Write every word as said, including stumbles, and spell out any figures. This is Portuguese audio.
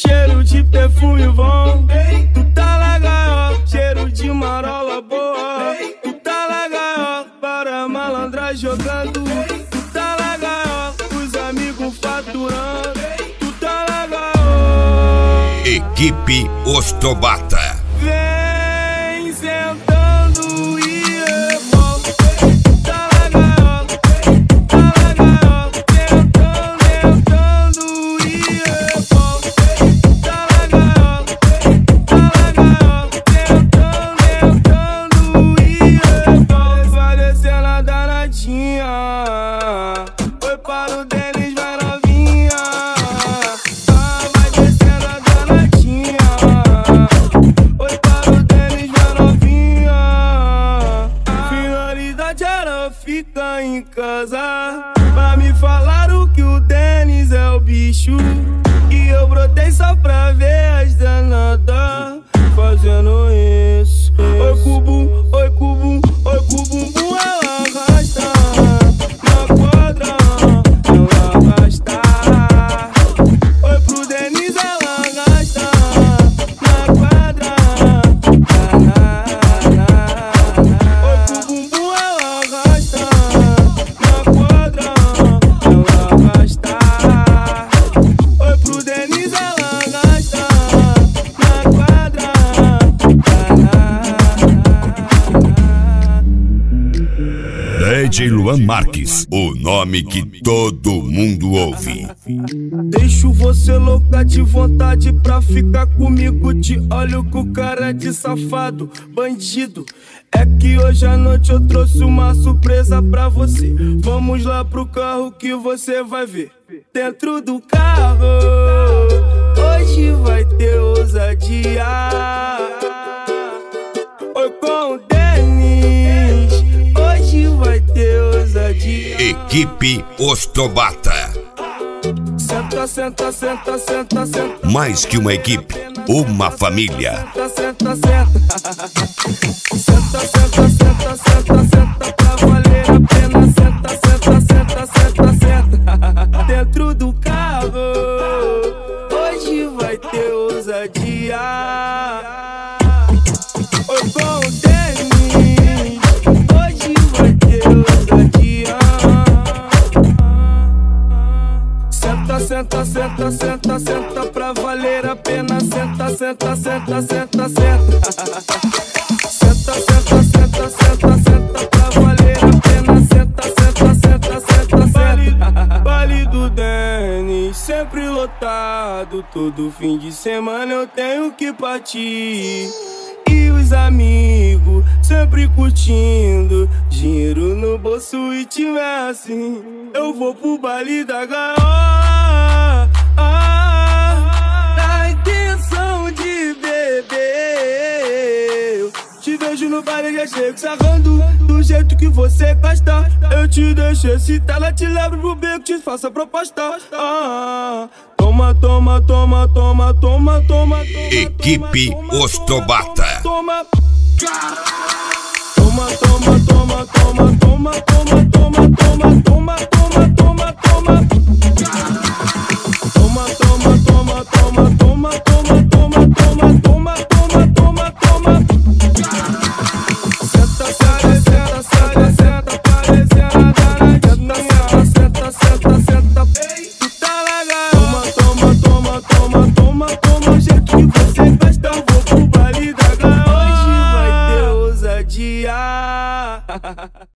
cheiro de perfume bom. Tu tá legal, cheiro de marola boa. Tu tá legal, para malandra jogando. Tu tá legal, os amigos faturando. Tu tá legal. Equipe Ostrobata. Vem sentando e rebola. Tá legal, tá legal. Sentando, sentando e rebola. Tá legal, tá legal. Sentando, sentando e rebola. Vai descendo a danadinha. Foi para o Denis, vai novinha. Ah, vai descendo a danadinha. Oi para o Denis, vai novinha. Finalidade era ficar em casa. Pra me falaram que o Denis é o bicho. E eu brotei só pra ver as danadas fazendo isso. Oi cubo, oi cubo, oi cubo, ela arrasta. Na quadra, ela arrasta. Oi pro Denis, ela arrasta. Na quadra, oi pro bumbum, ela arrasta. Na quadra, ela arrasta. Oi pro Denis, ela arrasta. Na quadra. D J Luan Marques, o nome que todo mundo ouve. Deixo você louca de vontade pra ficar comigo. Te olho com cara de safado, bandido. É que hoje à noite eu trouxe uma surpresa pra você. Vamos lá pro carro que você vai ver. Dentro do carro, hoje vai ter ousadia. Oi com o Denis, hoje vai ter ousadia. Equipe Ostrobata. Senta, senta, senta, senta, senta. Mais que uma equipe, uma família. Senta, senta, senta. Senta, senta, senta, senta, senta. Pra valer a pena. Senta, senta, senta, senta, senta. Dentro do carro, hoje vai ter ousadia. Oi com o Denis, hoje vai ter ousadia. Senta, senta, senta, senta, senta. Pra valer a pena. Senta, senta, senta, senta, senta. Senta, senta, senta, senta, senta. Pra valer a pena. Senta, senta, senta, senta, senta. Vale do Denis, sempre lotado. Todo fim de semana eu tenho que partir. E os amigos sempre curtindo. Dinheiro no bolso e tiver assim, eu vou pro baile da gaiola. Ah, na intenção de beber. Eu te vejo no baile, já chego sarrando. Do jeito que você gosta. Eu te deixo excitar, ela te levo pro beco, te faço a proposta. Ah, toma, toma, toma, toma, toma, toma, toma. Equipe Ostrobata. Toma, toma, toma, toma, toma, toma, toma, toma, toma, toma, toma, toma, toma. Toma, toma, toma, toma, toma, toma, toma, toma, toma, toma, toma, toma. Senta, senta, senta, senta, senta, parecendo a danadinha. Senta, senta, senta, tu tá legal. Toma, toma, toma, toma, toma, toma, o jeito que você gosta. Eu vou pro baile da gaiola. Hoje vai ter ousadia.